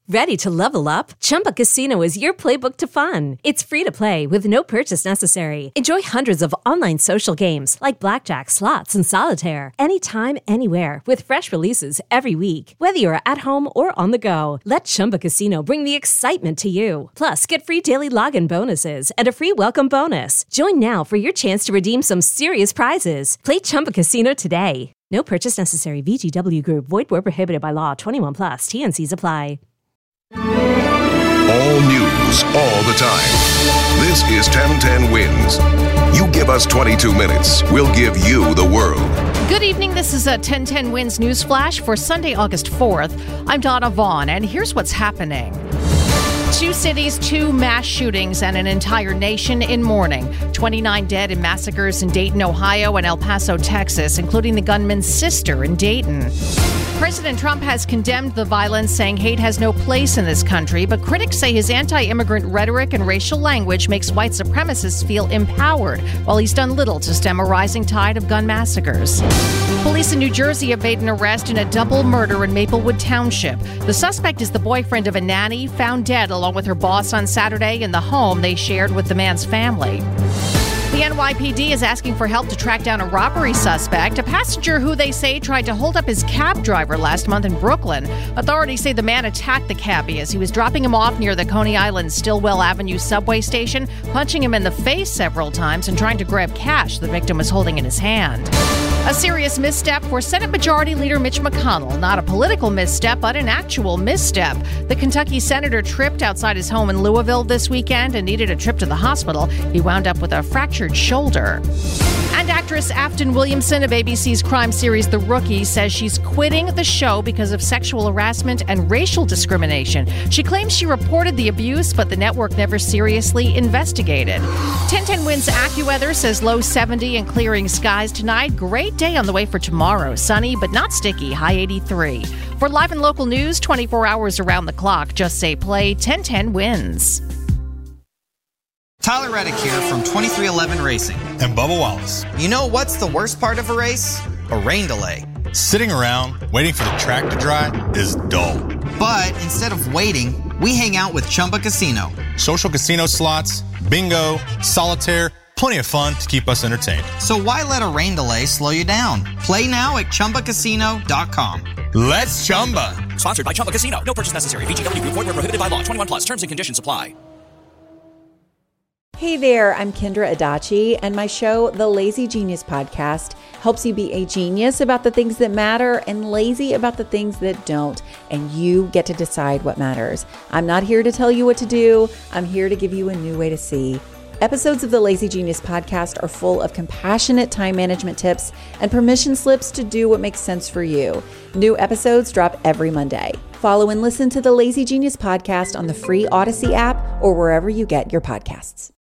Ready to level up? Chumba Casino is your playbook to fun. It's free to play with no purchase necessary. Enjoy hundreds of online social games like blackjack, slots, and solitaire. Anytime, anywhere with fresh releases every week. Whether you're at home or on the go, let Chumba Casino bring the excitement to you. Plus, get free daily login bonuses and a free welcome bonus. Join now for your chance to redeem some serious prizes. Play Chumba Casino today. No purchase necessary. VGW Group. Void where prohibited by law. 21 plus. TNCs apply. All news, all the time. This is 1010 Wins. You give us 22 minutes, we'll give you the world. Good evening. This is a 1010 Wins News Flash for Sunday, August 4th. I'm Donna Vaughn, and here's what's happening. 2 cities, 2 mass shootings, and an entire nation in mourning. 29 dead in massacres in Dayton, Ohio, and El Paso, Texas, including the gunman's sister in Dayton. President Trump has condemned the violence, saying hate has no place in this country, but critics say his anti-immigrant rhetoric and racial language makes white supremacists feel empowered, while he's done little to stem a rising tide of gun massacres. Police in New Jersey have made an arrest in a double murder in Maplewood Township. The suspect is the boyfriend of a nanny found dead along with her boss on Saturday in the home they shared with the man's family. The NYPD is asking for help to track down a robbery suspect, a passenger who they say tried to hold up his cab driver last month in Brooklyn. Authorities say the man attacked the cabbie as he was dropping him off near the Coney Island Stillwell Avenue subway station, punching him in the face several times and trying to grab cash the victim was holding in his hand. A serious misstep for Senate Majority Leader Mitch McConnell. Not a political misstep, but an actual misstep. The Kentucky senator tripped outside his home in Louisville this weekend and needed a trip to the hospital. He wound up with a fractured shoulder. And actress Afton Williamson of ABC's crime series The Rookie says she's quitting the show because of sexual harassment and racial discrimination. She claims she reported the abuse, but the network never seriously investigated. 1010 Wins AccuWeather says low 70 and clearing skies tonight. Great day on the way for tomorrow. Sunny but not sticky, high 83. For live and local news 24 hours around the clock, just say play 1010 Wins. Tyler Reddick here from 2311 Racing. And Bubba Wallace. You know what's the worst part of a race? A rain delay. Sitting around waiting for the track to dry is dull. But instead of waiting, we hang out with Chumba Casino. Social casino slots, bingo, solitaire, plenty of fun to keep us entertained. So why let a rain delay slow you down? Play now at ChumbaCasino.com. Let's Chumba. Sponsored by Chumba Casino. No purchase necessary. VGW Group. Void where prohibited by law. 21 plus. Terms and conditions apply. Hey there, I'm Kendra Adachi, and my show, The Lazy Genius Podcast, helps you be a genius about the things that matter and lazy about the things that don't, and you get to decide what matters. I'm not here to tell you what to do. I'm here to give you a new way to see. Episodes of the Lazy Genius Podcast are full of compassionate time management tips and permission slips to do what makes sense for you. New episodes drop every Monday. Follow and listen to the Lazy Genius Podcast on the free Odyssey app or wherever you get your podcasts.